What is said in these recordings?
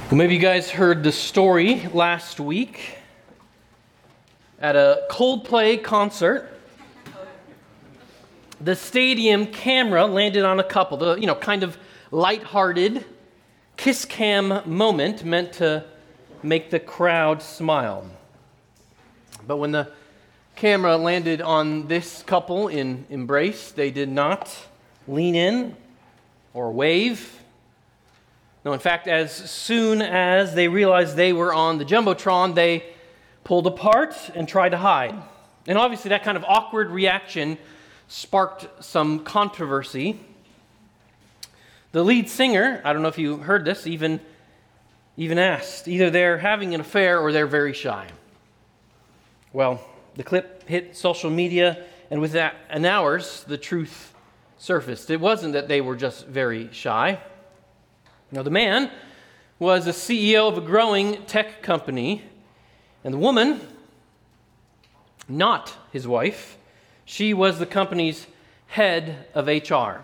Well, maybe you guys heard the story last week at a Coldplay concert. The stadium camera landed on a couple, kind of lighthearted kiss cam moment meant to make the crowd smile. But when the camera landed on this couple in embrace, they did not lean in or wave. No, in fact, as soon as they realized they were on the Jumbotron, they pulled apart and tried to hide. And obviously that kind of awkward reaction sparked some controversy. The lead singer, I don't know if you heard this, even asked, either they're having an affair or they're very shy. Well, the clip hit social media, and within hours, the truth surfaced. It wasn't that they were just very shy. Now, the man was a CEO of a growing tech company, and the woman, not his wife, she was the company's head of HR.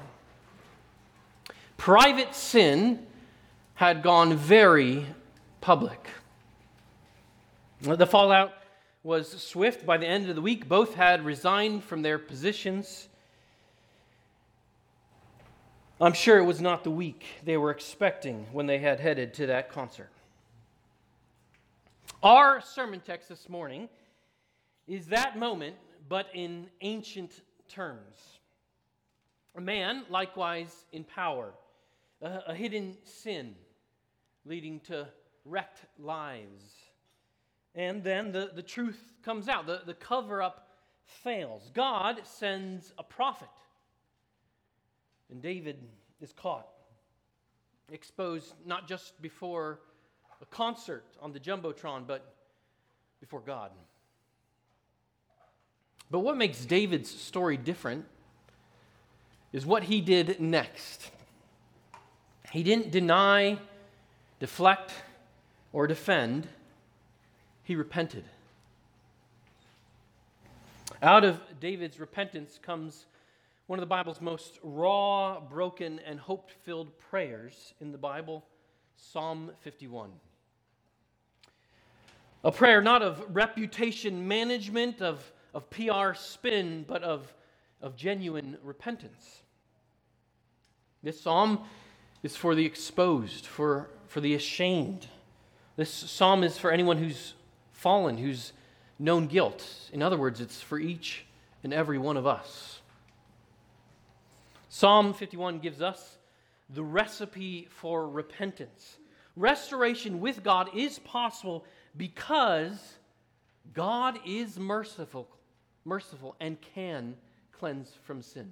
Private sin had gone very public. The fallout was swift. By the end of the week, both had resigned from their positions. I'm sure it was not the week they were expecting when they had headed to that concert. Our sermon text this morning is that moment, but in ancient terms. A man, likewise in power, a hidden sin leading to wrecked lives. And then the truth comes out. The cover-up fails. God sends a prophet. And David is caught, exposed not just before a concert on the Jumbotron, but before God. But what makes David's story different is what he did next. He didn't deny, deflect, or defend. He repented. Out of David's repentance comes one of the Bible's most raw, broken, and hope-filled prayers in the Bible, Psalm 51. A prayer not of reputation management, of PR spin, but of genuine repentance. This psalm is for the exposed, for the ashamed. This psalm is for anyone who's fallen, who's known guilt. In other words, it's for each and every one of us. Psalm 51 gives us the recipe for repentance. Restoration with God is possible because God is merciful and can cleanse from sin.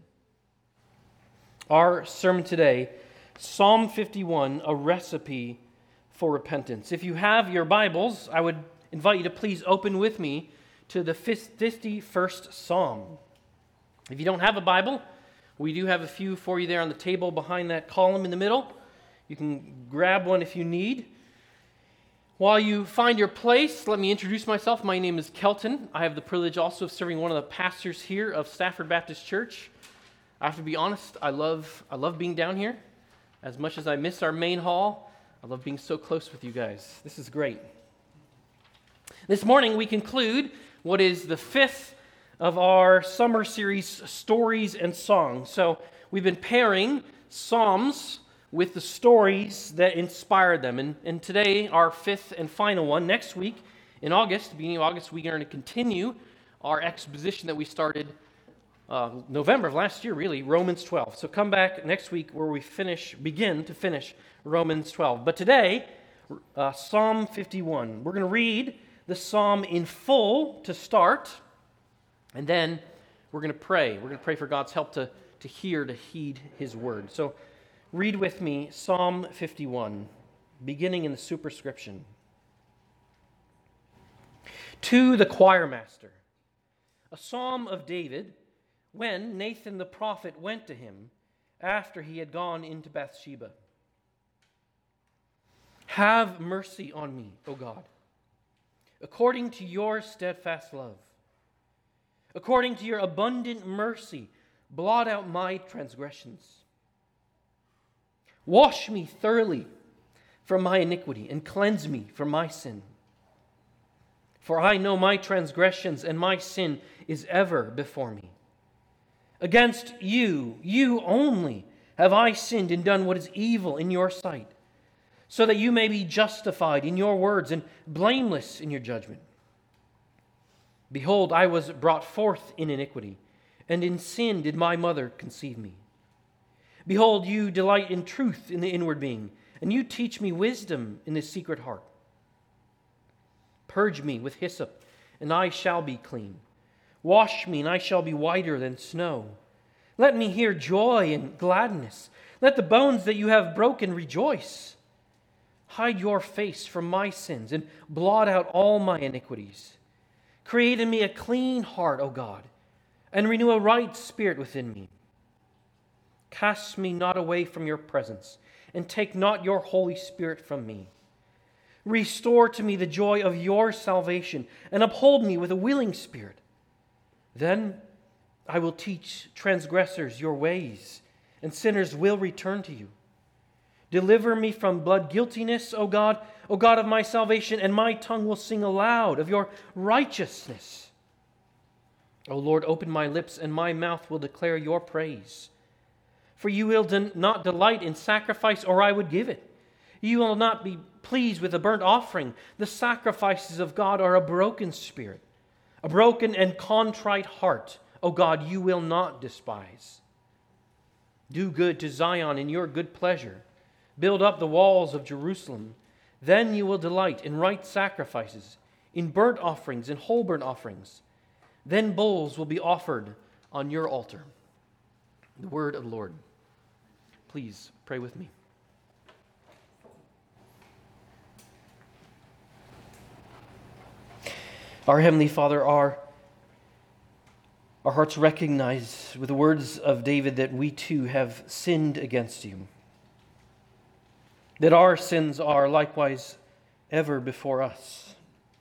Our sermon today, Psalm 51, a recipe for repentance. If you have your Bibles, I would invite you to please open with me to the 51st Psalm. If you don't have a Bible, we do have a few for you there on the table behind that column in the middle. You can grab one if you need. While you find your place, let me introduce myself. My name is Kelton. I have the privilege also of serving one of the pastors here of Stafford Baptist Church. I have to be honest, I love being down here. As much as I miss our main hall, I love being so close with you guys. This is great. This morning we conclude what is the fifth of our summer series, Stories and Songs. So we've been pairing Psalms with the stories that inspired them. And today, our fifth and final one. Next week, in August, beginning of August, we're going to continue our exposition that we started November of last year, really, Romans 12. So come back next week where we begin to finish Romans 12. But today, Psalm 51. We're going to read the psalm in full to start. And then we're going to pray. We're going to pray for God's help to heed His word. So read with me Psalm 51, beginning in the superscription. To the choir master, a psalm of David, when Nathan the prophet went to him after he had gone into Bathsheba. Have mercy on me, O God, according to your steadfast love. According to your abundant mercy, blot out my transgressions. Wash me thoroughly from my iniquity and cleanse me from my sin. For I know my transgressions, and my sin is ever before me. Against you, you only, have I sinned and done what is evil in your sight, so that you may be justified in your words and blameless in your judgment. Behold, I was brought forth in iniquity, and in sin did my mother conceive me. Behold, you delight in truth in the inward being, and you teach me wisdom in the secret heart. Purge me with hyssop, and I shall be clean. Wash me, and I shall be whiter than snow. Let me hear joy and gladness. Let the bones that you have broken rejoice. Hide your face from my sins, and blot out all my iniquities. Create in me a clean heart, O God, and renew a right spirit within me. Cast me not away from your presence, and take not your Holy Spirit from me. Restore to me the joy of your salvation, and uphold me with a willing spirit. Then I will teach transgressors your ways, and sinners will return to you. Deliver me from blood guiltiness, O God of my salvation, and my tongue will sing aloud of your righteousness. O Lord, open my lips, and my mouth will declare your praise. For you will not delight in sacrifice, or I would give it. You will not be pleased with a burnt offering. The sacrifices of God are a broken spirit, a broken and contrite heart. O God, you will not despise. Do good to Zion in your good pleasure. Build up the walls of Jerusalem. Then you will delight in right sacrifices, in burnt offerings and whole burnt offerings. Then bulls will be offered on your altar. The word of the Lord. Please pray with me. Our Heavenly Father, our hearts recognize with the words of David that we too have sinned against you, that our sins are likewise ever before us.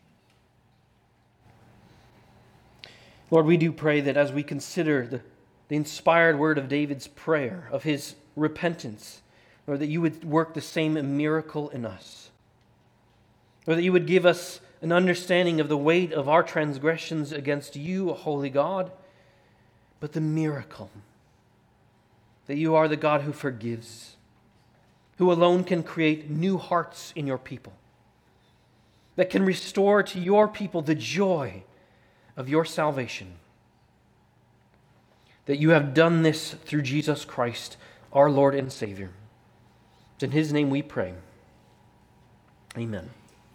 Lord, we do pray that as we consider the inspired word of David's prayer, of his repentance, Lord, that you would work the same miracle in us. Lord, that you would give us an understanding of the weight of our transgressions against you, holy God, but the miracle that you are the God who forgives, who alone can create new hearts in your people, that can restore to your people the joy of your salvation. That you have done this through Jesus Christ, our Lord and Savior. It's in His name we pray. Amen.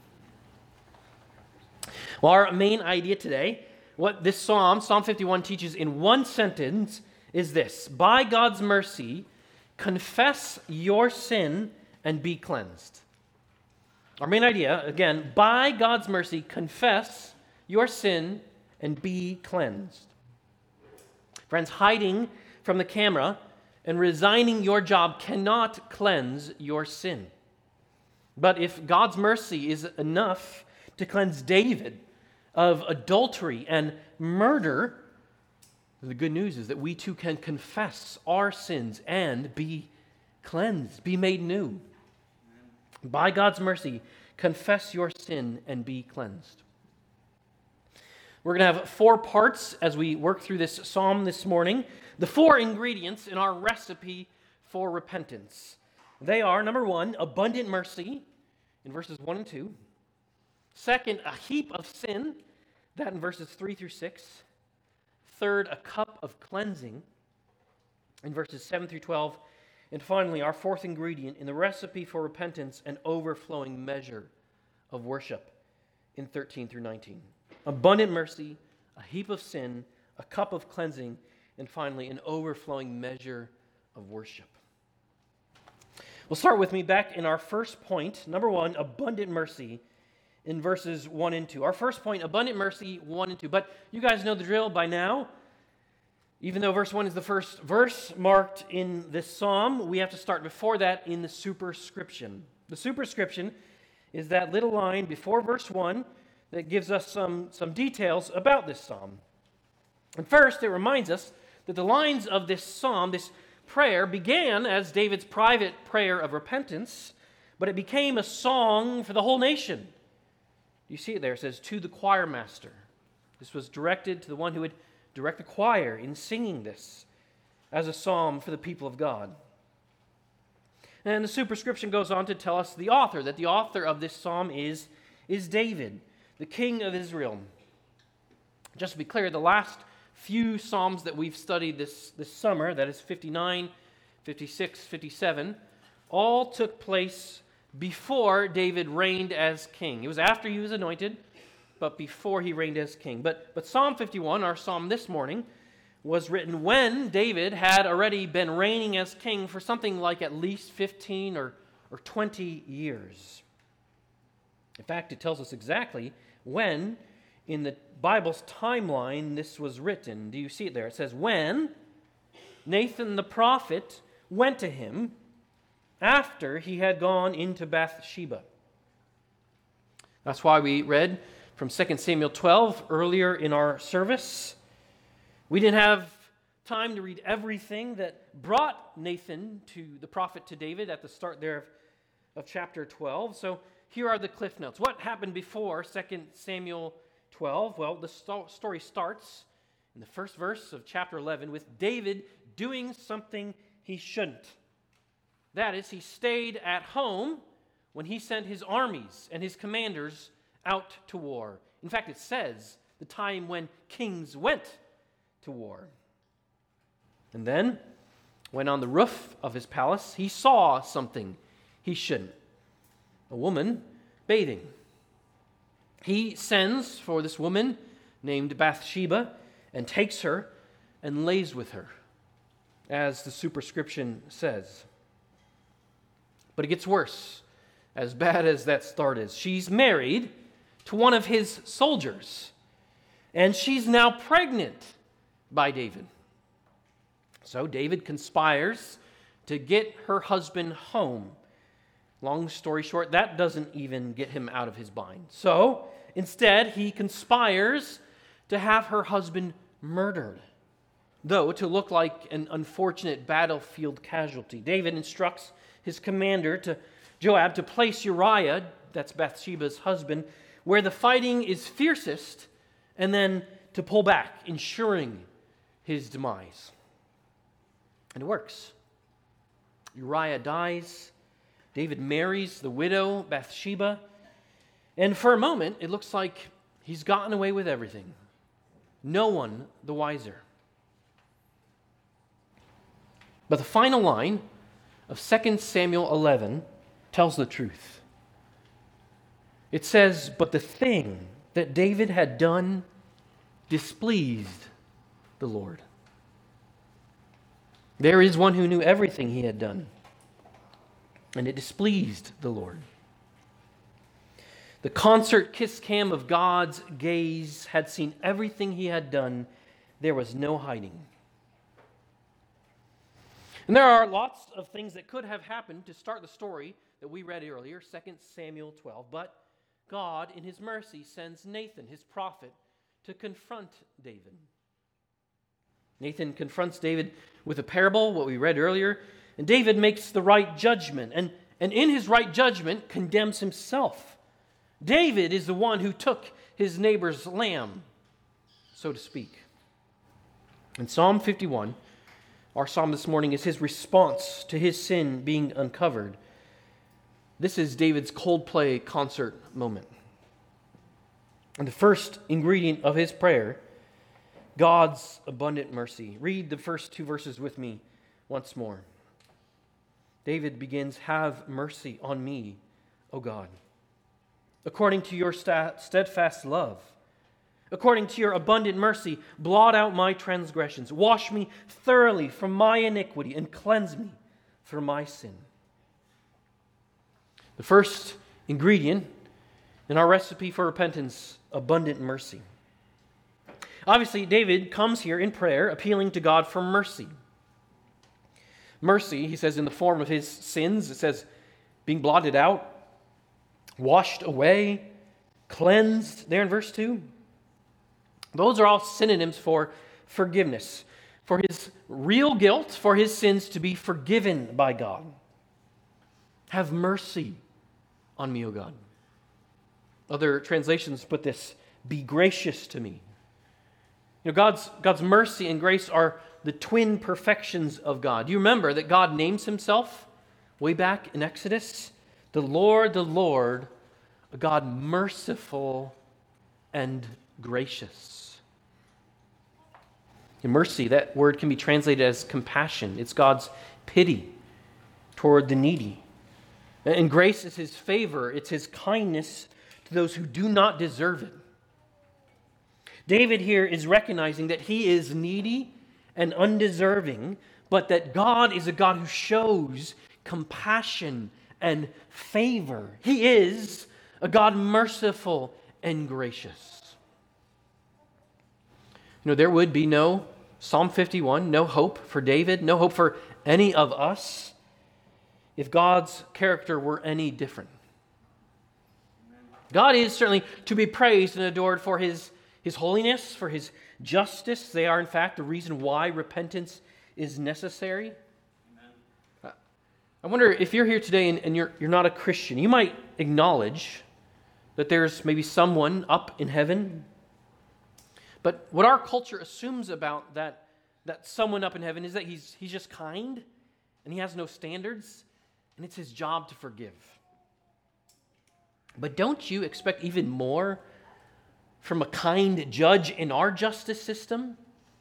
Well, our main idea today, what this Psalm 51, teaches in one sentence is this: by God's mercy, confess your sin and be cleansed. Our main idea, again, by God's mercy, confess your sin and be cleansed. Friends, hiding from the camera and resigning your job cannot cleanse your sin. But if God's mercy is enough to cleanse David of adultery and murder, the good news is that we too can confess our sins and be cleansed, be made new. By God's mercy, confess your sin and be cleansed. We're going to have 4 parts as we work through this psalm this morning. The 4 ingredients in our recipe for repentance. They are, number 1, abundant mercy in verses 1 and 2. Second, a heap of sin, that in verses 3 through 6. Third, a cup of cleansing in verses 7 through 12. And finally, our 4th ingredient in the recipe for repentance, an overflowing measure of worship in 13 through 19. Abundant mercy, a heap of sin, a cup of cleansing, and finally, an overflowing measure of worship. Well, start with me back in our first point. Number 1, abundant mercy in verses 1 and 2. Our first point, abundant mercy, 1 and 2. But you guys know the drill by now. Even though verse 1 is the first verse marked in this psalm, we have to start before that in the superscription. The superscription is that little line before verse 1 that gives us some details about this psalm. And first, it reminds us that the lines of this psalm, this prayer, began as David's private prayer of repentance, but it became a song for the whole nation. You see it there. It says, to the choir master. This was directed to the one who would direct the choir in singing this as a psalm for the people of God. And the superscription goes on to tell us the author, that the author of this psalm is David, the king of Israel. Just to be clear, the last few psalms that we've studied this summer, that is 59, 56, 57, all took place before David reigned as king. It was after he was anointed, but before he reigned as king. But Psalm 51, our psalm this morning, was written when David had already been reigning as king for something like at least 15 or 20 years. In fact, it tells us exactly when in the Bible's timeline this was written. Do you see it there? It says, when Nathan the prophet went to him after he had gone into Bathsheba. That's why we read from 2 Samuel 12 earlier in our service. We didn't have time to read everything that brought Nathan the prophet to David at the start there of chapter 12. So here are the cliff notes. What happened before 2 Samuel 12? Well, the story starts in the first verse of chapter 11 with David doing something he shouldn't. That is, he stayed at home when he sent his armies and his commanders out to war. In fact, it says the time when kings went to war. And then, when on the roof of his palace, he saw something he shouldn't. A woman bathing. He sends for this woman named Bathsheba and takes her and lays with her, as the superscription says. But it gets worse, as bad as that start is. She's married to one of his soldiers, and she's now pregnant by David. So David conspires to get her husband home. Long story short, that doesn't even get him out of his bind. So instead, he conspires to have her husband murdered, though to look like an unfortunate battlefield casualty. David instructs his commander, Joab, to place Uriah, that's Bathsheba's husband, where the fighting is fiercest, and then to pull back, ensuring his demise. And it works. Uriah dies. David marries the widow, Bathsheba. And for a moment, it looks like he's gotten away with everything. No one the wiser. But the final line of 2 Samuel 11 tells the truth. It says, but the thing that David had done displeased the Lord. There is one who knew everything he had done, and it displeased the Lord. The concert kiss cam of God's gaze had seen everything he had done. There was no hiding. And there are lots of things that could have happened to start the story that we read earlier, 2 Samuel 12. But God, in his mercy, sends Nathan, his prophet, to confront David. Nathan confronts David with a parable, what we read earlier, and David makes the right judgment, and in his right judgment condemns himself. David is the one who took his neighbor's lamb, so to speak. In Psalm 51, our psalm this morning is his response to his sin being uncovered. This is David's Coldplay concert moment. And the first ingredient of his prayer, God's abundant mercy. Read the first two verses with me once more. David begins, have mercy on me, O God, according to your steadfast love. According to your abundant mercy, blot out my transgressions. Wash me thoroughly from my iniquity and cleanse me from my sin. The first ingredient in our recipe for repentance, abundant mercy. Obviously, David comes here in prayer appealing to God for mercy. Mercy, he says, in the form of his sins. It says being blotted out, washed away, cleansed, there in verse 2. Those are all synonyms for forgiveness, for his real guilt, for his sins to be forgiven by God. Have mercy on me, O God. Other translations put this, be gracious to me. God's mercy and grace are the twin perfections of God. Do you remember that God names himself way back in Exodus? The Lord, a God merciful and gracious. In mercy, that word can be translated as compassion. It's God's pity toward the needy. And grace is his favor. It's his kindness to those who do not deserve it. David here is recognizing that he is needy and undeserving, but that God is a God who shows compassion and favor. He is a God merciful and gracious. There would be no Psalm 51, no hope for David, no hope for any of us if God's character were any different. God is certainly to be praised and adored for his holiness, for his justice. They are, in fact, the reason why repentance is necessary. Amen. I wonder if you're here today and you're not a Christian, you might acknowledge that there's maybe someone up in heaven. But what our culture assumes about that someone up in heaven is that he's just kind and he has no standards and it's his job to forgive. But don't you expect even more from a kind judge in our justice system?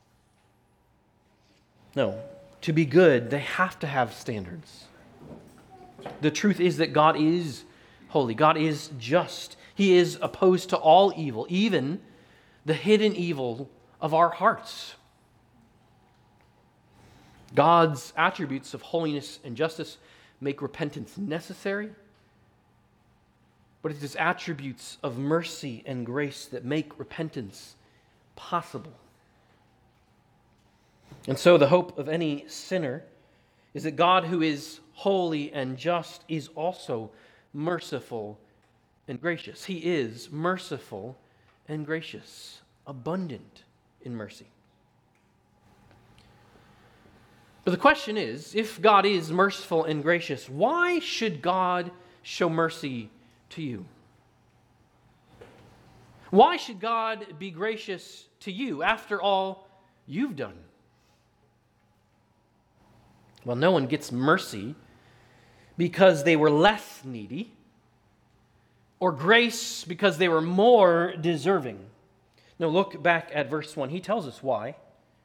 No. To be good, they have to have standards. The truth is that God is holy. God is just. He is opposed to all evil, even the hidden evil of our hearts. God's attributes of holiness and justice make repentance necessary, but it is attributes of mercy and grace that make repentance possible. And so the hope of any sinner is that God, who is holy and just, is also merciful and gracious. He is merciful and gracious, abundant in mercy. But the question is, if God is merciful and gracious, why should God show mercy to you? Why should God be gracious to you after all you've done? Well, no one gets mercy because they were less needy, or grace because they were more deserving. Now look back at verse 1. He tells us why.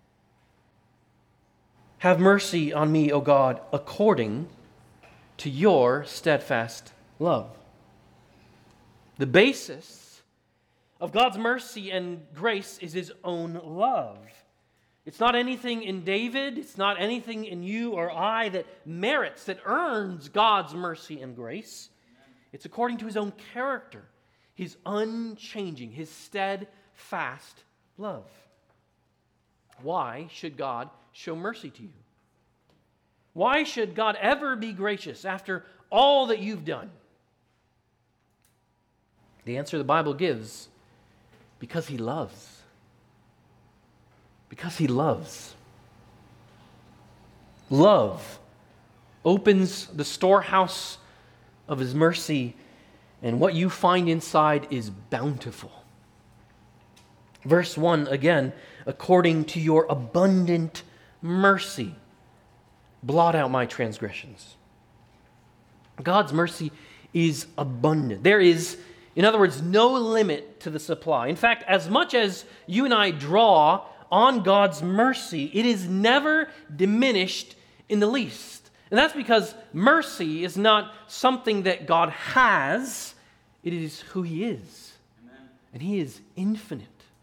Have mercy on me, O God, according to your steadfast love. The basis of God's mercy and grace is his own love. It's not anything in David, it's not anything in you or I that merits, that earns God's mercy and grace. It's according to his own character, his unchanging, his steadfast love. Why should God show mercy to you? Why should God ever be gracious after all that you've done? The answer the Bible gives, because he loves. Because he loves. Love opens the storehouse of his mercy, and what you find inside is bountiful. Verse 1 again, according to your abundant mercy, blot out my transgressions. God's mercy is abundant. There is, in other words, no limit to the supply. In fact, as much as you and I draw on God's mercy, it is never diminished in the least. And that's because mercy is not something that God has, it is who he is. Amen. And he is infinite.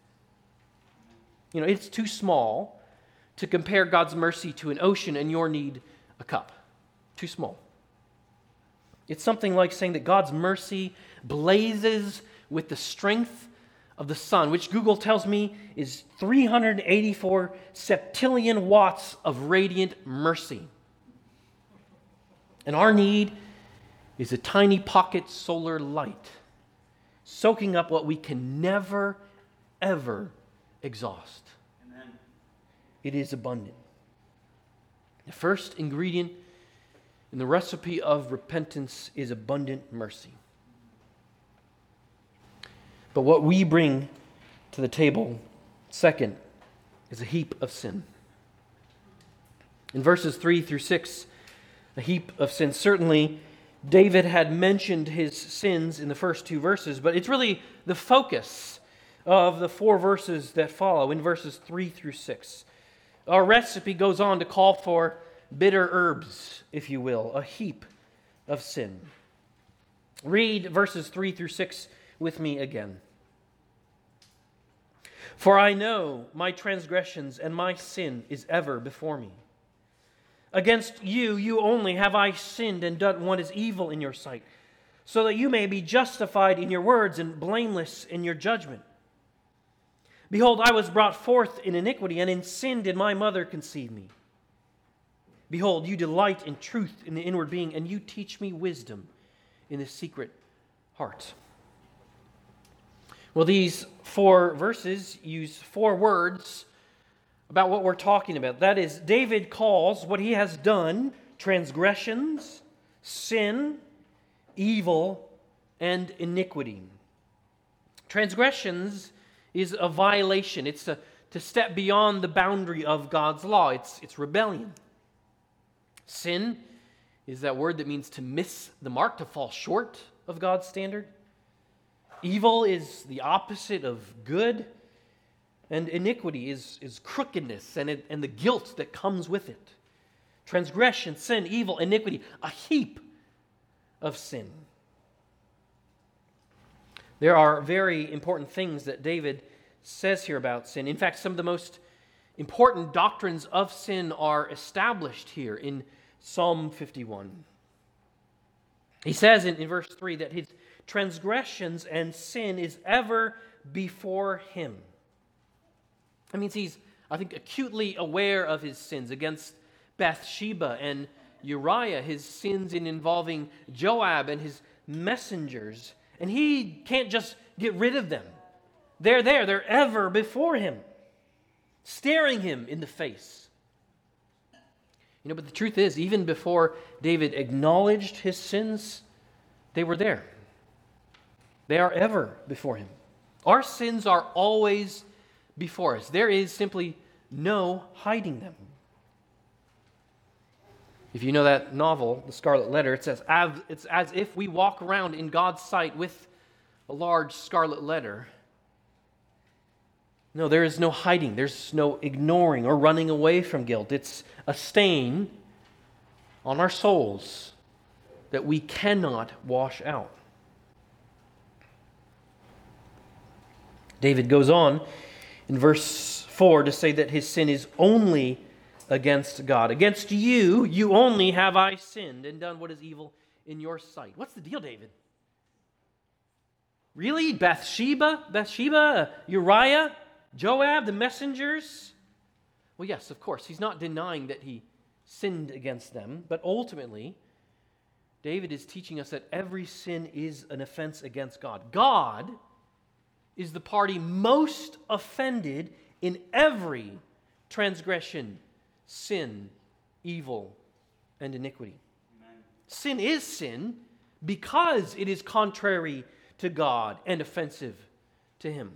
It's too small to compare God's mercy to an ocean and your need a cup. Too small. It's something like saying that God's mercy blazes with the strength of the sun, which Google tells me is 384 septillion watts of radiant mercy. And our need is a tiny pocket solar light, soaking up what we can never, ever exhaust. Amen. It is abundant. The first ingredient in the recipe of repentance is abundant mercy. But what we bring to the table, second, is a heap of sin. In verses 3 through 6, a heap of sin. Certainly, David had mentioned his sins in the first two verses, but it's really the focus of the four verses that follow in verses 3 through 6. Our recipe goes on to call for bitter herbs, if you will, a heap of sin. Read verses 3 through 6 with me again. For I know my transgressions and my sin is ever before me. Against you, you only have I sinned and done what is evil in your sight, so that you may be justified in your words and blameless in your judgment. Behold, I was brought forth in iniquity, and in sin did my mother conceive me. Behold, you delight in truth in the inward being, and you teach me wisdom in the secret heart. Well, these four verses use four words about what we're talking about. That is, David calls what he has done transgressions, sin, evil, and iniquity. Transgressions is a violation. It's to step beyond the boundary of God's law. It's rebellion. Sin is that word that means to miss the mark, to fall short of God's standard. Evil is the opposite of good, and iniquity is crookedness and the guilt that comes with it. Transgression, sin, evil, iniquity, a heap of sin. There are very important things that David says here about sin. In fact, some of the most important doctrines of sin are established here in Psalm 51. He says in verse 3 that his transgressions and sin is ever before him. That means he's, I think, acutely aware of his sins against Bathsheba and Uriah, his sins in involving Joab and his messengers. And he can't just get rid of them. They're there. They're ever before him, staring him in the face. But the truth is, even before David acknowledged his sins, they were there. They are ever before him. Our sins are always before us. There is simply no hiding them. If you know that novel, The Scarlet Letter, it says, it's as if we walk around in God's sight with a large scarlet letter. No, there is no hiding. There's no ignoring or running away from guilt. It's a stain on our souls that we cannot wash out. David goes on in verse 4 to say that his sin is only against God. Against you, you only have I sinned and done what is evil in your sight. What's the deal, David? Really? Bathsheba, Uriah, Joab, the messengers? Well, yes, of course. He's not denying that he sinned against them, but ultimately, David is teaching us that every sin is an offense against God. God is the party most offended in every transgression, sin, evil, and iniquity. Amen. Sin is sin because it is contrary to God and offensive to Him.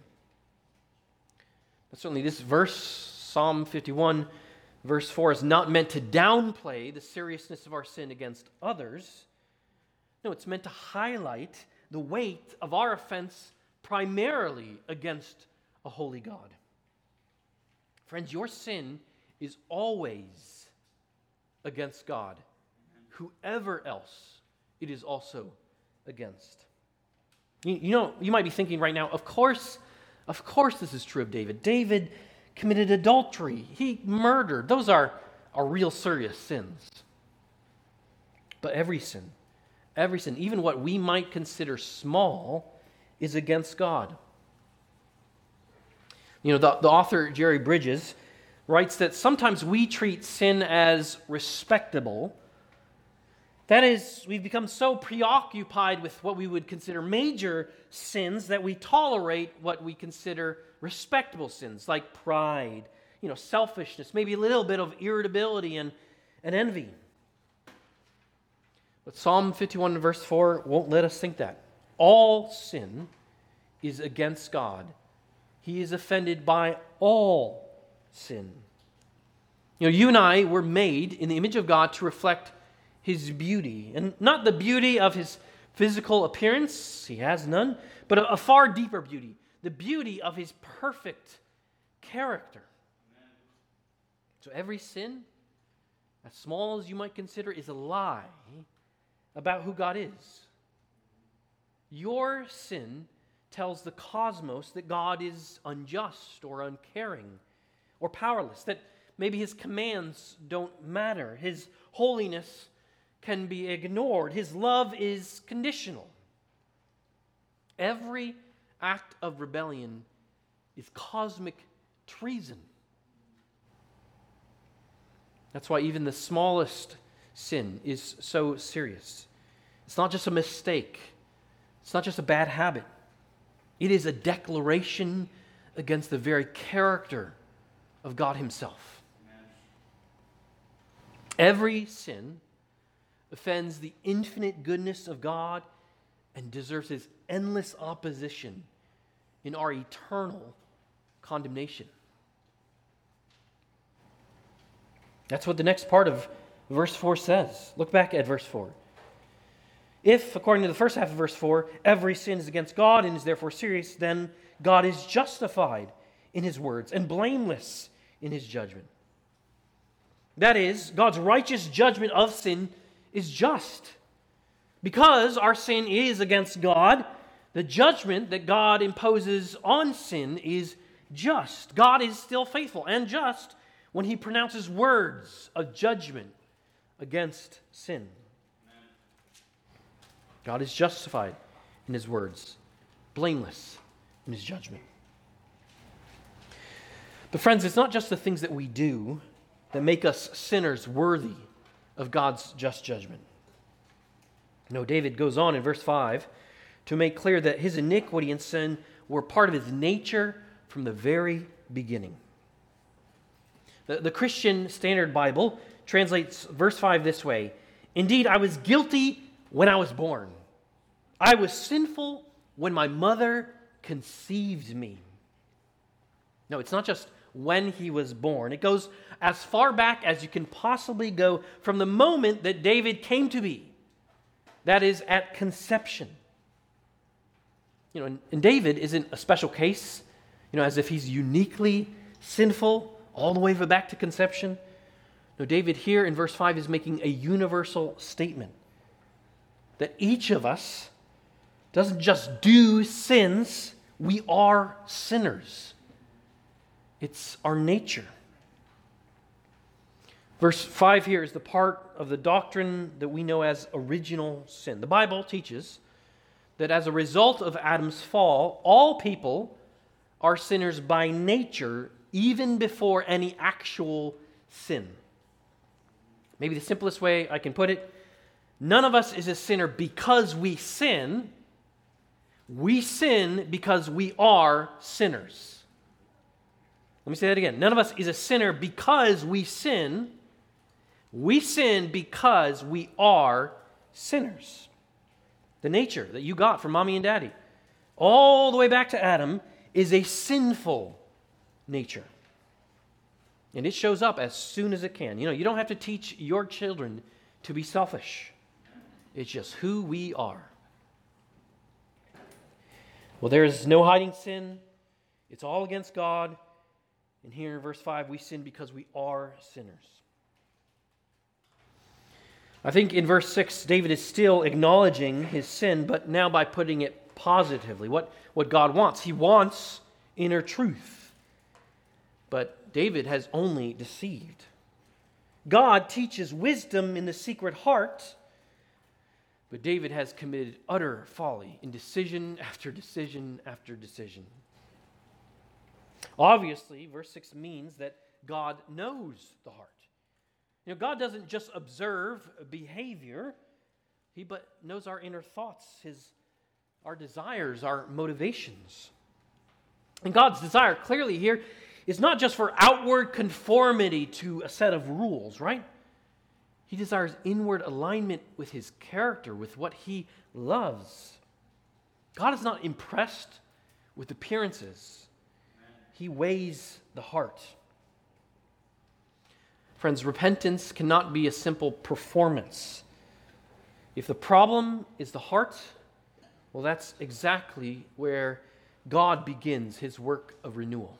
But certainly this verse, Psalm 51, verse 4, is not meant to downplay the seriousness of our sin against others. No, it's meant to highlight the weight of our offense primarily against a holy God. Friends, your sin is always against God, whoever else it is also against. You might be thinking right now, of course this is true of David. David committed adultery. He murdered. Those are real serious sins. But every sin, even what we might consider small, is against God. The author Jerry Bridges writes that sometimes we treat sin as respectable. That is, we've become so preoccupied with what we would consider major sins that we tolerate what we consider respectable sins, like pride, selfishness, maybe a little bit of irritability and envy. But Psalm 51 verse 4 won't let us think that. All sin is against God. He is offended by all sin. You and I were made in the image of God to reflect His beauty, and not the beauty of His physical appearance, He has none, but a far deeper beauty, the beauty of His perfect character. So every sin, as small as you might consider, is a lie about who God is. Your sin tells the cosmos that God is unjust or uncaring or powerless, that maybe His commands don't matter, His holiness can be ignored, His love is conditional. Every act of rebellion is cosmic treason. That's why even the smallest sin is so serious. It's not just a mistake. It's not just a bad habit. It is a declaration against the very character of God Himself. Amen. Every sin offends the infinite goodness of God and deserves His endless opposition in our eternal condemnation. That's what the next part of verse 4 says. Look back at verse 4. If, according to the first half of verse 4, every sin is against God and is therefore serious, then God is justified in His words and blameless in His judgment. That is, God's righteous judgment of sin is just. Because our sin is against God, the judgment that God imposes on sin is just. God is still faithful and just when He pronounces words of judgment against sin. God is justified in His words, blameless in His judgment. But friends, it's not just the things that we do that make us sinners worthy of God's just judgment. No, David goes on in verse 5 to make clear that his iniquity and sin were part of his nature from the very beginning. The Christian Standard Bible translates verse 5 this way: "Indeed, I was guilty when I was born. I was sinful when my mother conceived me." No, it's not just when he was born. It goes as far back as you can possibly go from the moment that David came to be. That is, at conception. And David isn't a special case, as if he's uniquely sinful all the way back to conception. No, David here in verse 5 is making a universal statement that each of us doesn't just do sins, we are sinners. It's our nature. Verse 5 here is the part of the doctrine that we know as original sin. The Bible teaches that as a result of Adam's fall, all people are sinners by nature, even before any actual sin. Maybe the simplest way I can put it, none of us is a sinner because we sin. We sin because we are sinners. Let me say that again. None of us is a sinner because we sin. We sin because we are sinners. The nature that you got from mommy and daddy, all the way back to Adam, is a sinful nature. And it shows up as soon as it can. You don't have to teach your children to be selfish. It's just who we are. Well, there is no hiding sin. It's all against God. And here in verse 5, we sin because we are sinners. I think in verse 6, David is still acknowledging his sin, but now by putting it positively. What God wants. He wants inner truth. But David has only deceived. God teaches wisdom in the secret heart, but David has committed utter folly in decision after decision after decision. Obviously, verse 6 means that God knows the heart. God doesn't just observe behavior, He but knows our inner thoughts, our desires, our motivations. And God's desire clearly here is not just for outward conformity to a set of rules, right? He desires inward alignment with His character, with what He loves. God is not impressed with appearances. He weighs the heart. Friends, repentance cannot be a simple performance. If the problem is the heart, well, that's exactly where God begins his work of renewal.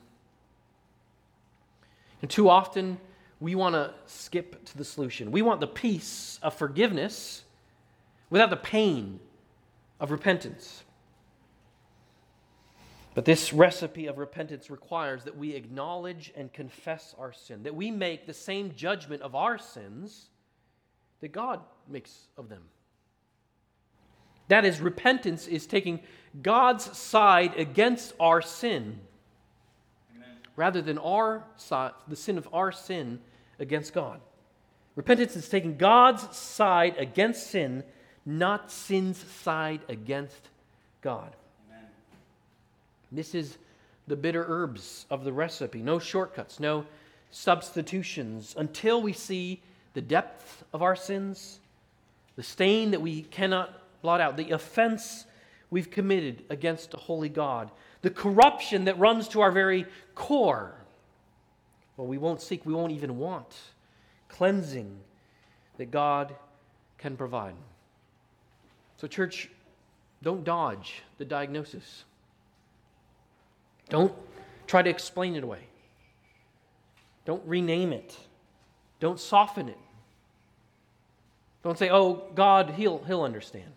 And too often, we want to skip to the solution. We want the peace of forgiveness without the pain of repentance. But this recipe of repentance requires that we acknowledge and confess our sin, that we make the same judgment of our sins that God makes of them. That is, repentance is taking God's side against our sin, rather than our side, the sin of our sin against God. Repentance is taking God's side against sin, not sin's side against God. Amen. This is the bitter herbs of the recipe. No shortcuts, no substitutions, until we see the depth of our sins, the stain that we cannot blot out, the offense we've committed against a holy God, the corruption that runs to our very core. Well, we won't seek, we won't even want cleansing that God can provide. So, church, don't dodge the diagnosis. Don't try to explain it away. Don't rename it. Don't soften it. Don't say, oh, God, he'll understand.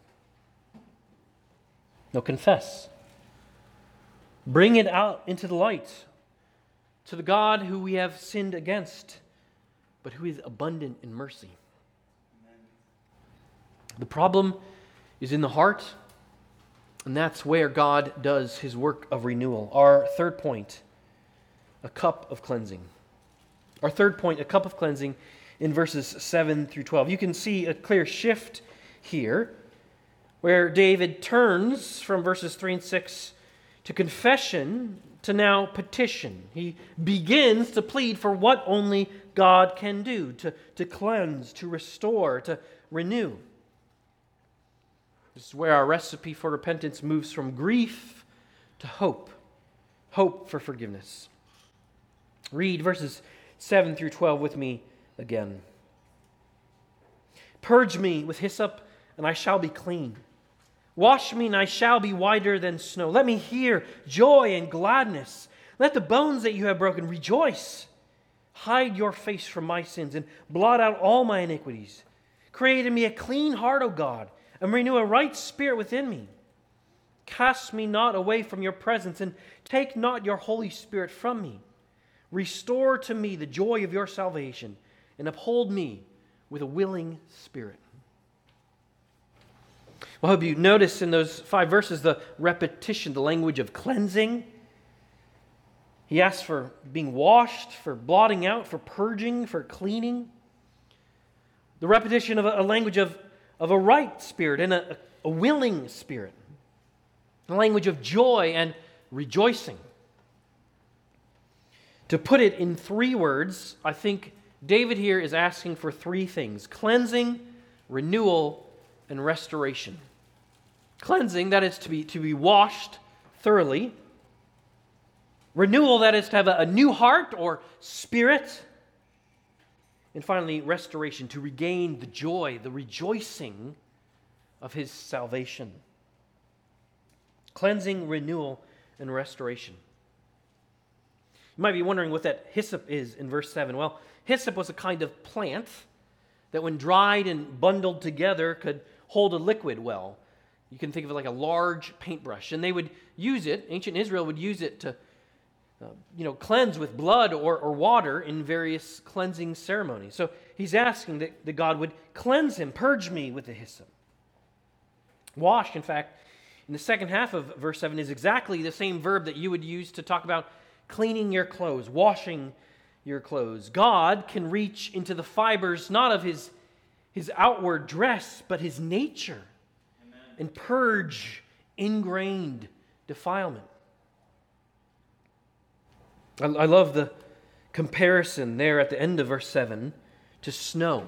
No, confess. Bring it out into the light to the God who we have sinned against, but who is abundant in mercy. Amen. The problem is in the heart, and that's where God does his work of renewal. Our third point, a cup of cleansing. Our third point, a cup of cleansing, in verses 7 through 12. You can see a clear shift here, where David turns from verses 3 and 6 to confession to now petition. He begins to plead for what only God can do, to cleanse, to restore, to renew. This is where our recipe for repentance moves from grief to hope. Hope for forgiveness. Read verses 7 through 12 with me again. Purge me with hyssop, and I shall be clean. Wash me, and I shall be whiter than snow. Let me hear joy and gladness. Let the bones that you have broken rejoice. Hide your face from my sins and blot out all my iniquities. Create in me a clean heart, O God, and renew a right spirit within me. Cast me not away from your presence, and take not your Holy Spirit from me. Restore to me the joy of your salvation, and uphold me with a willing spirit. Well, I hope you notice in those 5 verses the repetition, the language of cleansing. He asks for being washed, for blotting out, for purging, for cleaning. The repetition of a language of a right spirit and a willing spirit. The language of joy and rejoicing. To put it in 3 words, I think David here is asking for 3 things: cleansing, renewal, and restoration. Cleansing, that is to be washed thoroughly. Renewal, that is to have a new heart or spirit. And finally, restoration, to regain the joy, the rejoicing of his salvation. Cleansing, renewal, and restoration. You might be wondering what that hyssop is in verse 7. Well, hyssop was a kind of plant that when dried and bundled together could hold a liquid well. You can think of it like a large paintbrush. And they would use it, ancient Israel would use it to cleanse with blood or water in various cleansing ceremonies. So he's asking that God would cleanse him, purge me with the hyssop. Wash, in fact, in the second half of verse 7 is exactly the same verb that you would use to talk about cleaning your clothes, washing your clothes. God can reach into the fibers not of his outward dress, but his nature. Amen. And purge ingrained defilement. I love the comparison there at the end of verse 7 to snow.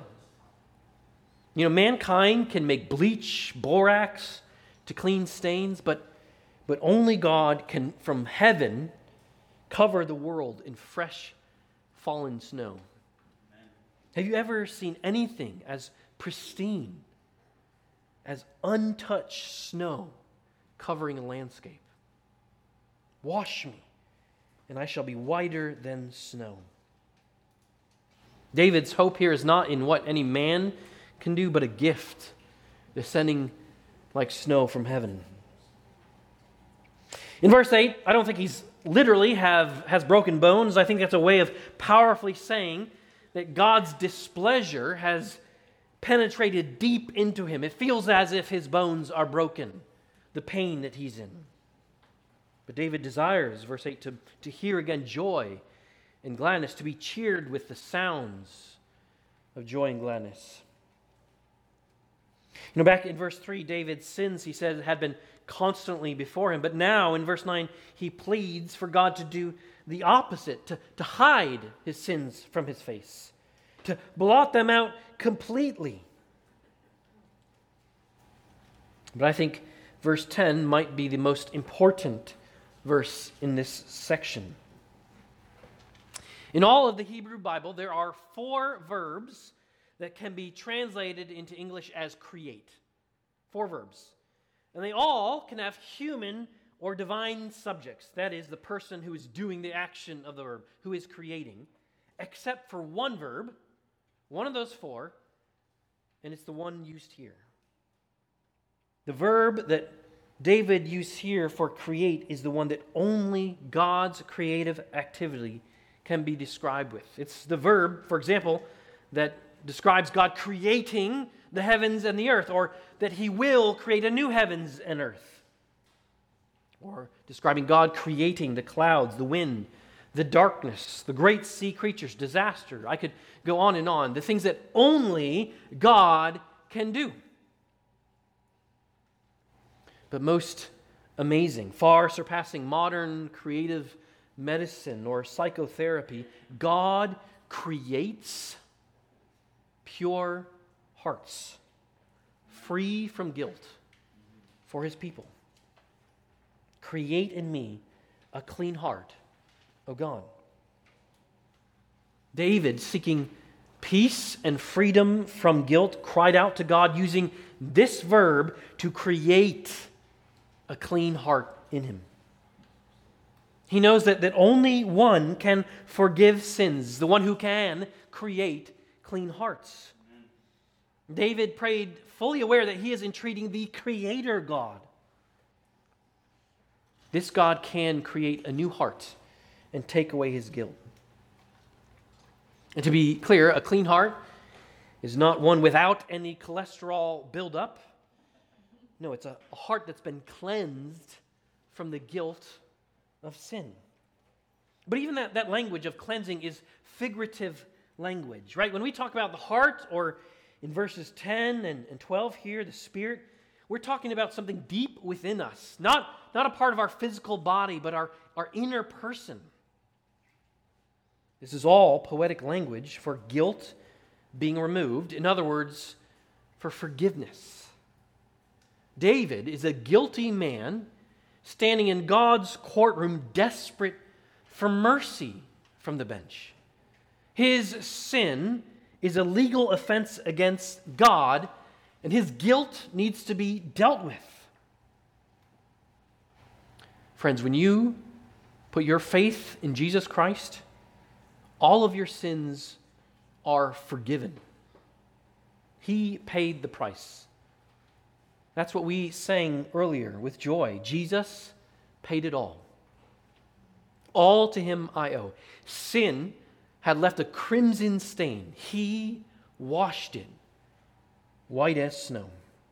Mankind can make bleach, borax to clean stains, but But only God can, from heaven, cover the world in fresh, fallen snow. Amen. Have you ever seen anything as pristine as untouched snow covering a landscape? Wash me, and I shall be whiter than snow. David's hope here is not in what any man can do, but a gift descending like snow from heaven. In verse 8, I don't think he's literally has broken bones. I think that's a way of powerfully saying that God's displeasure has penetrated deep into him. It feels as if his bones are broken, the pain that he's in. But David desires, verse 8, to hear again joy and gladness, to be cheered with the sounds of joy and gladness. Back in verse 3, David's sins, he said, had been constantly before him. But now, in verse 9, he pleads for God to do the opposite, to hide his sins from his face, to blot them out completely. But I think verse 10 might be the most important verse in this section. In all of the Hebrew Bible, there are 4 verbs that can be translated into English as create. 4 verbs. And they all can have human or divine subjects. That is, the person who is doing the action of the verb, who is creating, except for one verb, one of those 4, and it's the one used here. The verb that David used here for create is the one that only God's creative activity can be described with. It's the verb, for example, that describes God creating the heavens and the earth, or that he will create a new heavens and earth. Or describing God creating the clouds, the wind, the darkness, the great sea creatures, disaster. I could go on and on. The things that only God can do. But most amazing, far surpassing modern creative medicine or psychotherapy, God creates pure hearts, free from guilt for his people. Create in me a clean heart, O God. David, seeking peace and freedom from guilt, cried out to God using this verb to create a clean heart in him. He knows that only one can forgive sins, the one who can create clean hearts. David prayed fully aware that he is entreating the Creator God. This God can create a new heart and take away his guilt. And to be clear, a clean heart is not one without any cholesterol buildup. No, it's a heart that's been cleansed from the guilt of sin. But even that language of cleansing is figurative language, right? When we talk about the heart, or in verses 10 and 12 here, the Spirit, we're talking about something deep within us. Not a part of our physical body, but our inner person. This is all poetic language for guilt being removed. In other words, for forgiveness. David is a guilty man standing in God's courtroom, desperate for mercy from the bench. His sin is a legal offense against God, and his guilt needs to be dealt with. Friends, when you put your faith in Jesus Christ, all of your sins are forgiven. He paid the price. That's what we sang earlier with joy. Jesus paid it all. All to him I owe. Sin had left a crimson stain. He washed it white as snow.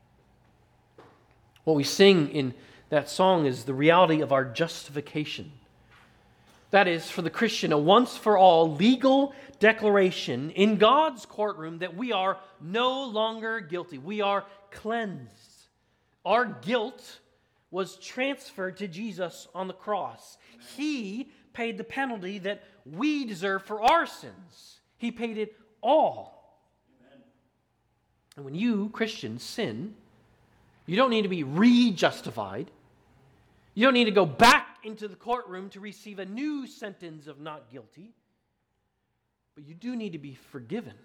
What we sing in that song is the reality of our justification. That is, for the Christian, a once-for-all legal declaration in God's courtroom that we are no longer guilty. We are cleansed. Our guilt was transferred to Jesus on the cross. He paid the penalty that we deserve for our sins. He paid it all. Amen. And when you, Christians, sin, you don't need to be re-justified. You don't need to go back into the courtroom to receive a new sentence of not guilty, but you do need to be forgiven.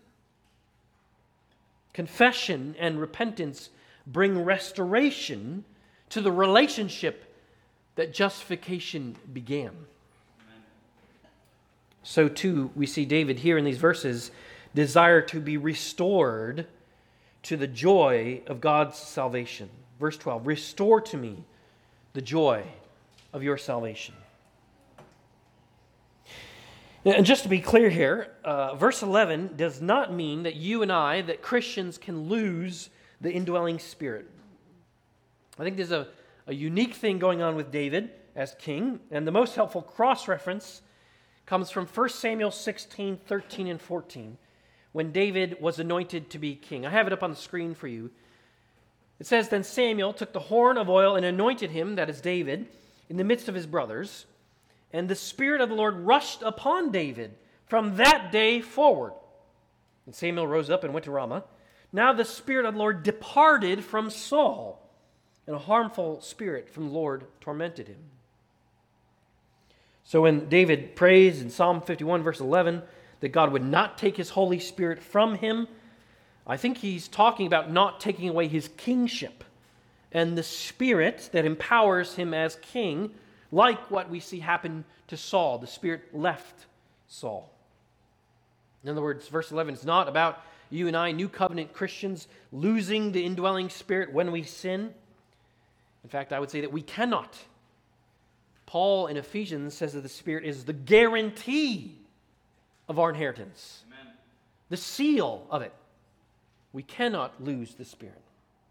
Confession and repentance bring restoration to the relationship that justification began. Amen. So too, we see David here in these verses desire to be restored to the joy of God's salvation. Verse 12, restore to me the joy of your salvation. And just to be clear here, verse 11 does not mean that you and I, that Christians can lose the indwelling Spirit. I think there's a unique thing going on with David as king, and the most helpful cross-reference comes from 1 Samuel 16, 13, and 14, when David was anointed to be king. I have it up on the screen for you. It says, Then Samuel took the horn of oil and anointed him, that is David, in the midst of his brothers. And the Spirit of the Lord rushed upon David from that day forward. And Samuel rose up and went to Ramah. Now the Spirit of the Lord departed from Saul, and a harmful spirit from the Lord tormented him. So when David prays in Psalm 51, verse 11, that God would not take his Holy Spirit from him, I think he's talking about not taking away his kingship and the Spirit that empowers him as king, like what we see happen to Saul. The Spirit left Saul. In other words, verse 11 is not about you and I, New Covenant Christians, losing the indwelling Spirit when we sin. In fact, I would say that we cannot. Paul in Ephesians says that the Spirit is the guarantee of our inheritance, Amen. The seal of it. We cannot lose the Spirit.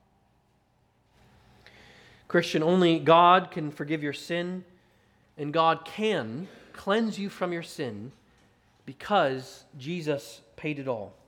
Christian, only God can forgive your sin, and God can cleanse you from your sin because Jesus paid it all.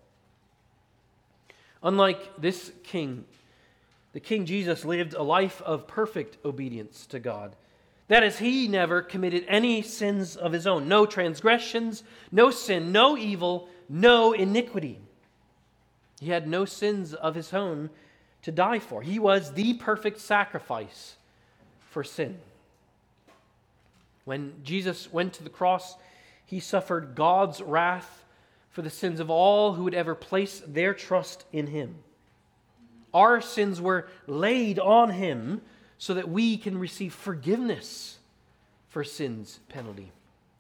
Unlike this king, the King Jesus lived a life of perfect obedience to God. That is, he never committed any sins of his own. No transgressions, no sin, no evil, no iniquity. He had no sins of his own to die for. He was the perfect sacrifice for sin. When Jesus went to the cross, he suffered God's wrath for the sins of all who would ever place their trust in him. Our sins were laid on him so that we can receive forgiveness for sin's penalty.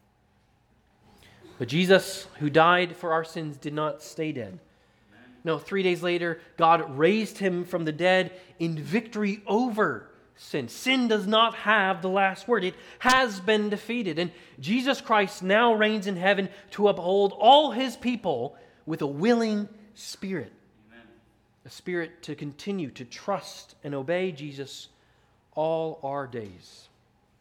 But Jesus, who died for our sins, did not stay dead. No, 3 days later, God raised him from the dead in victory over sin. Sin does not have the last word. It has been defeated. And Jesus Christ now reigns in heaven to uphold all his people with a willing spirit. Amen. A spirit to continue to trust and obey Jesus all our days.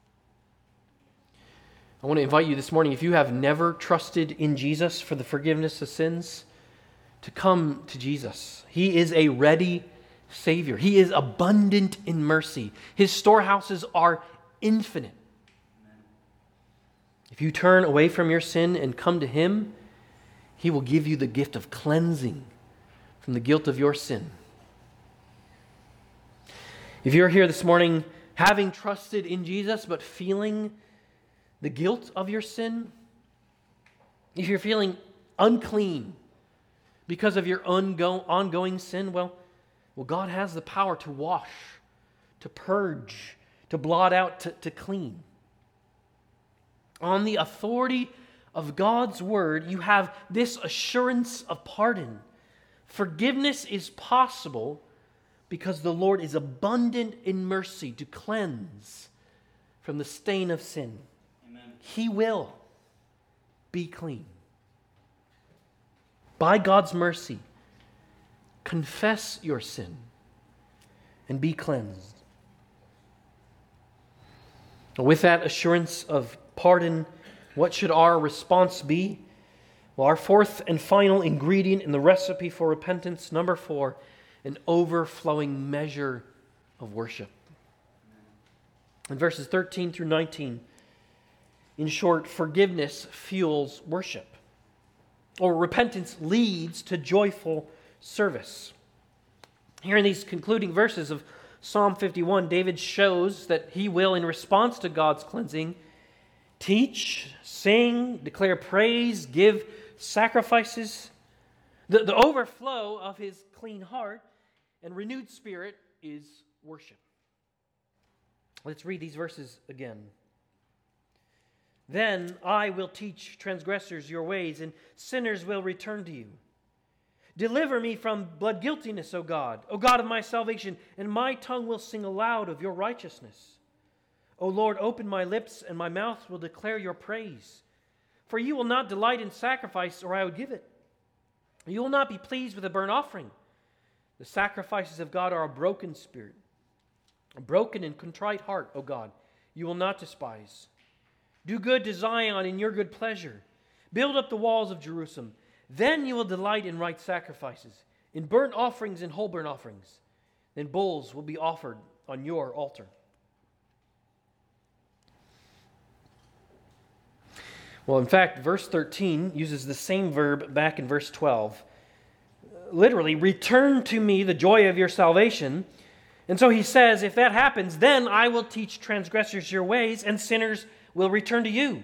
I want to invite you this morning, if you have never trusted in Jesus for the forgiveness of sins, to come to Jesus. He is a ready Savior. He is abundant in mercy. His storehouses are infinite. If you turn away from your sin and come to him, he will give you the gift of cleansing from the guilt of your sin. If you're here this morning having trusted in Jesus but feeling the guilt of your sin, if you're feeling unclean because of your ongoing sin, well, God has the power to wash, to purge, to blot out, to clean. On the authority of God's word, you have this assurance of pardon. Forgiveness is possible because the Lord is abundant in mercy to cleanse from the stain of sin. Amen. He will be clean. By God's mercy, confess your sin and be cleansed. With that assurance of pardon, what should our response be? Well, our fourth and final ingredient in the recipe for repentance, number 4, an overflowing measure of worship. In verses 13 through 19, in short, forgiveness fuels worship, or repentance leads to joyful service. Here in these concluding verses of Psalm 51, David shows that he will, in response to God's cleansing, teach, sing, declare praise, give sacrifices. The overflow of his clean heart and renewed spirit is worship. Let's read these verses again. Then I will teach transgressors your ways, and sinners will return to you. Deliver me from blood guiltiness, O God of my salvation, and my tongue will sing aloud of your righteousness. O Lord, open my lips, and my mouth will declare your praise. For you will not delight in sacrifice, or I would give it. You will not be pleased with a burnt offering. The sacrifices of God are a broken spirit, a broken and contrite heart, O God, you will not despise. Do good to Zion in your good pleasure. Build up the walls of Jerusalem. Then you will delight in right sacrifices, in burnt offerings and whole burnt offerings. Then bulls will be offered on your altar. Well, in fact, verse 13 uses the same verb back in verse 12. Literally, return to me the joy of your salvation. And so he says, if that happens, then I will teach transgressors your ways, and sinners will return to you.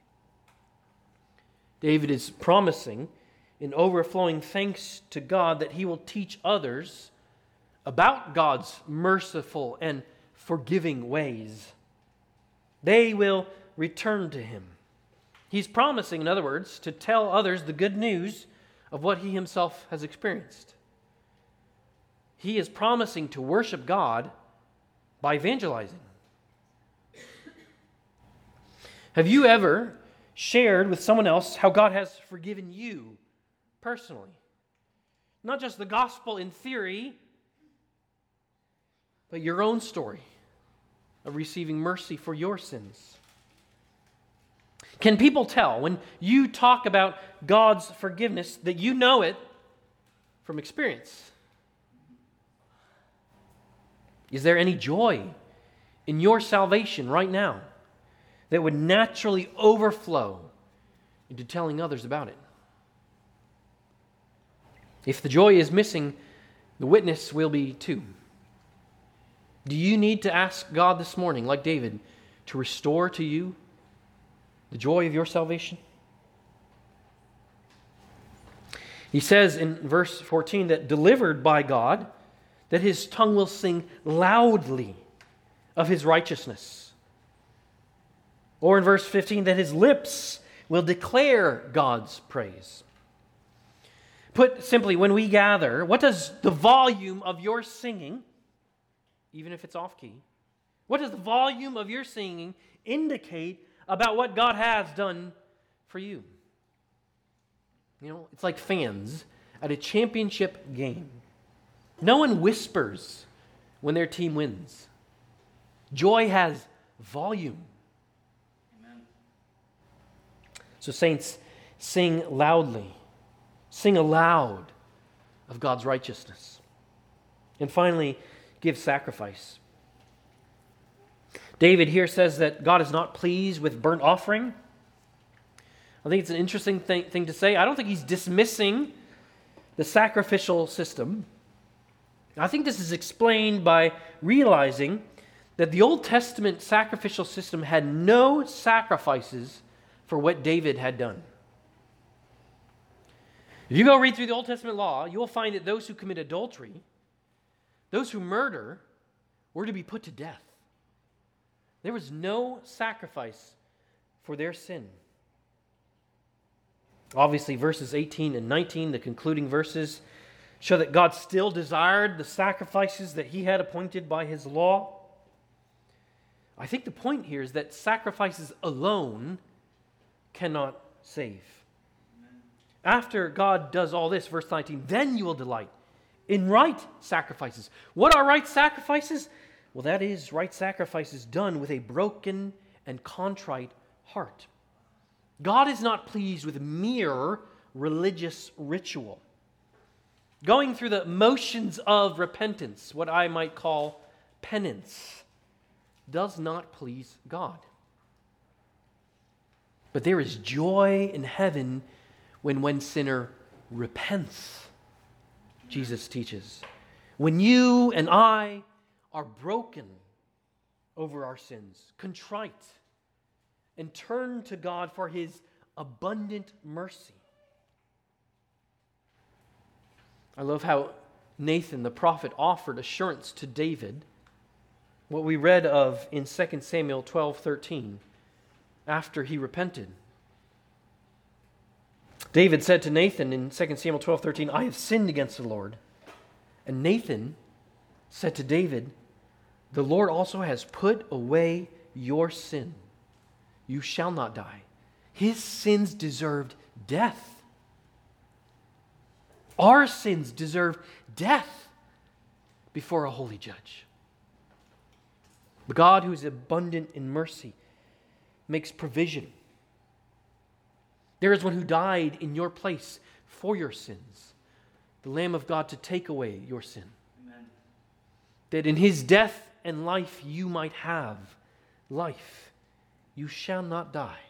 David is promising, in overflowing thanks to God, that he will teach others about God's merciful and forgiving ways. They will return to him. He's promising, in other words, to tell others the good news of what he himself has experienced. He is promising to worship God by evangelizing. Have you ever shared with someone else how God has forgiven you personally? Not just the gospel in theory, but your own story of receiving mercy for your sins. Can people tell when you talk about God's forgiveness that you know it from experience? Is there any joy in your salvation right now that would naturally overflow into telling others about it? If the joy is missing, the witness will be too. Do you need to ask God this morning, like David, to restore to you the joy of your salvation? He says in verse 14 that delivered by God, that his tongue will sing loudly of his righteousness. Or in verse 15, that his lips will declare God's praise. Put simply, when we gather, what does the volume of your singing, even if it's off-key, what does the volume of your singing indicate about what God has done for you? You know, it's like fans at a championship game. No one whispers when their team wins. Joy has volume. Amen. So saints, sing loudly. Sing aloud of God's righteousness. And finally, give sacrifice. David here says that God is not pleased with burnt offering. I think it's an interesting thing to say. I don't think he's dismissing the sacrificial system. I think this is explained by realizing that the Old Testament sacrificial system had no sacrifices for what David had done. If you go read through the Old Testament law, you will find that those who commit adultery, those who murder, were to be put to death. There was no sacrifice for their sin. Obviously, verses 18 and 19, the concluding verses, show that God still desired the sacrifices that he had appointed by his law. I think the point here is that sacrifices alone cannot save. After God does all this, verse 19, then you will delight in right sacrifices. What are right sacrifices? Well, that is right sacrifices done with a broken and contrite heart. God is not pleased with mere religious ritual. Going through the motions of repentance, what I might call penance, does not please God. But there is joy in heaven when one sinner repents, Jesus teaches. When you and I are broken over our sins, contrite, and turn to God for His abundant mercy. I love how Nathan the prophet offered assurance to David, what we read of in 2 Samuel 12:13, after he repented. David said to Nathan in 2 Samuel 12:13, I have sinned against the Lord. And Nathan said to David, the Lord also has put away your sin. You shall not die. His sins deserved death. Our sins deserve death before a holy judge. The God who is abundant in mercy makes provision. There is one who died in your place for your sins, the Lamb of God to take away your sin. Amen. That in His death and life you might have life. You shall not die.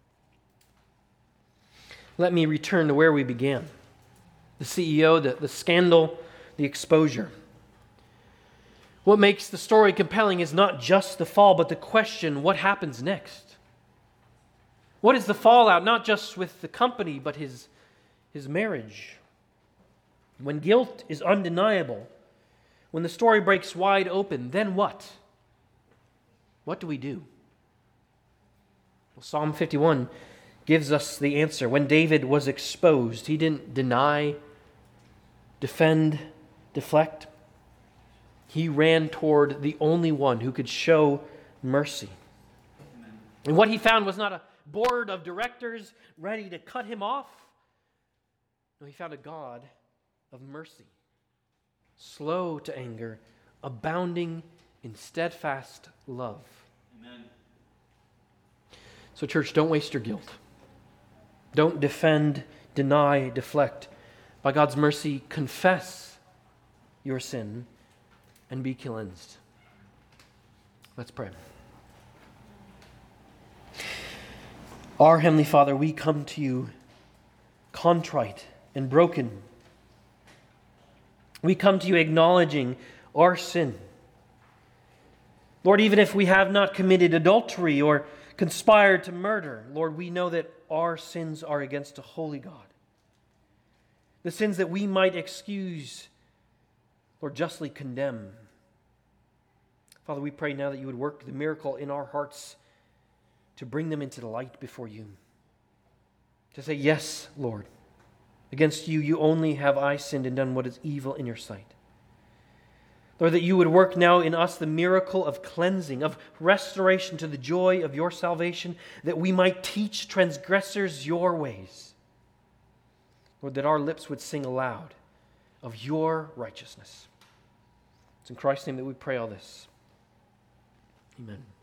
Let me return to where we began. The CEO, the scandal, the exposure. What makes the story compelling is not just the fall, but the question, what happens next? What is the fallout, not just with the company, but his marriage? When guilt is undeniable, when the story breaks wide open, then what? What do we do? Well, Psalm 51 gives us the answer. When David was exposed, he didn't deny, defend, deflect. He ran toward the only one who could show mercy. Amen. And what he found was not a board of directors ready to cut him off. No, he found a God of mercy, slow to anger, abounding in steadfast love. Amen. So, church, don't waste your guilt. Don't defend, deny, deflect. By God's mercy, confess your sin and be cleansed. Let's pray. Our Heavenly Father, we come to you contrite and broken. We come to you acknowledging our sin. Lord, even if we have not committed adultery or conspired to murder, Lord, we know that our sins are against a holy God. The sins that we might excuse, Lord, justly condemn. Father, we pray now that you would work the miracle in our hearts to bring them into the light before you. To say, yes, Lord, against you only have I sinned and done what is evil in your sight. Lord, that you would work now in us the miracle of cleansing, of restoration to the joy of your salvation, that we might teach transgressors your ways. Lord, that our lips would sing aloud of your righteousness. It's in Christ's name that we pray all this. Amen.